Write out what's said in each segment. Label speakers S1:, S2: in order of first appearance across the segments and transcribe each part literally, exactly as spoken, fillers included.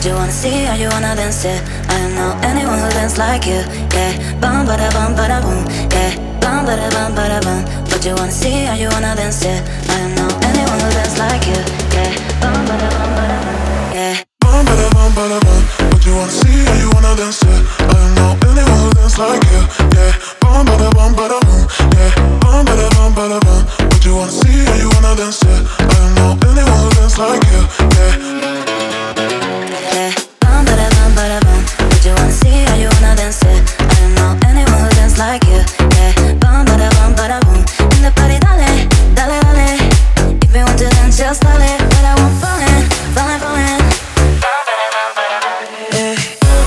S1: you wanna see or you wanna dance it? I don't know anyone who dance like you. Yeah, bum ba da bum ba da boom. Yeah, bum ba da bum ba da bum. But you wanna see or you wanna dance it? I don't know anyone who dance like you. Yeah, bum ba da bum ba da boom. Yeah.
S2: Bum ba da bum ba da bum. But you wanna see or you wanna dance it? I don't know anyone who dance like you. Yeah, bum ba da bum ba da boom. Yeah, bum ba da bum ba da bum. But you wanna see or you wanna dance it? I don't know anyone who dance like you. Yeah.
S1: Yeah, bum ba da bum ba da bum. But you wanna see or you wanna dance it? I don't know anyone who dance like you. Yeah, bum ba da bum ba da boom. In the party, dale, dale, dale. If you want to dance, just dale. But I won't fall in, fall in, fall in. Yeah.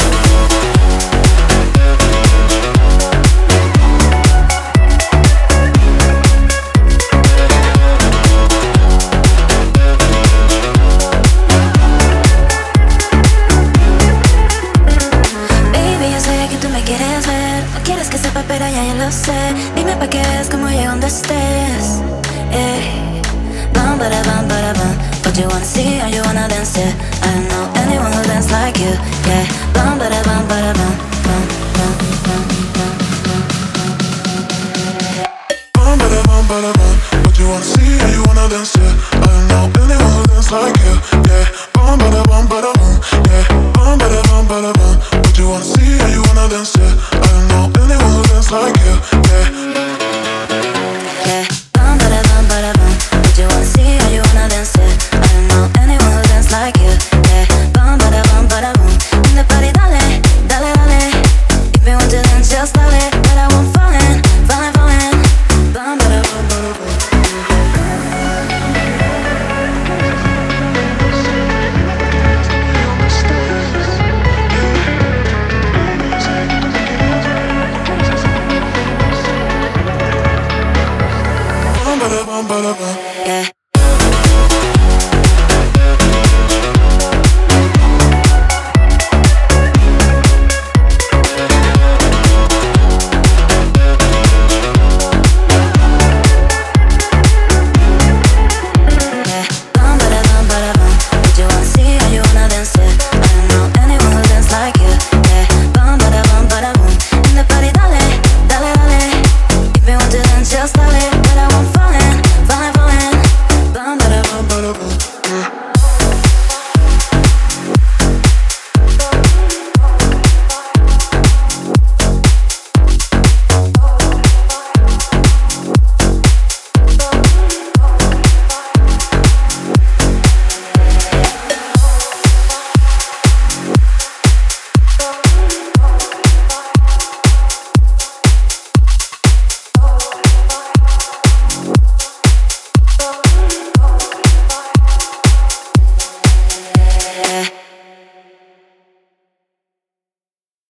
S1: Quieres que sepa, pero ya yo lo sé. Dime pa' que veas cómo llego donde estés. Eh. Bum ba da bum ba da bum. But you wanna see or you wanna dance it? I don't know anyone who dance like you. Yeah. Bum ba da bum ba da bum. Bum bum bum bum bum bum.
S2: Bum ba da bum ba da bum. But you wanna see or you wanna dance it? I don't know anyone who dance like you.